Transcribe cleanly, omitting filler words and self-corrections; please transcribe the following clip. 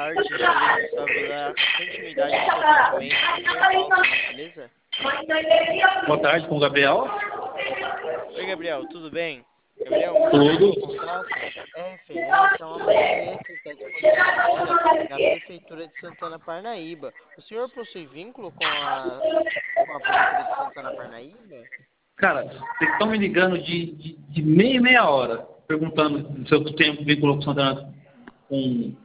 tarde. Gostaria de saber a continuidade do seu atendimento com São Paulo, por gentileza. Boa tarde, com o Gabriel. Oi, Gabriel, tudo bem? Gabriel, o motivo do Tudo. meu contato é referente a uma marmita que está disponível agora na Prefeitura de Santana Parnaíba. O senhor possui vínculo com a Prefeitura de Santana Parnaíba? Cara, vocês estão me ligando de meia em meia hora, perguntando se eu tenho vínculo com Santana, com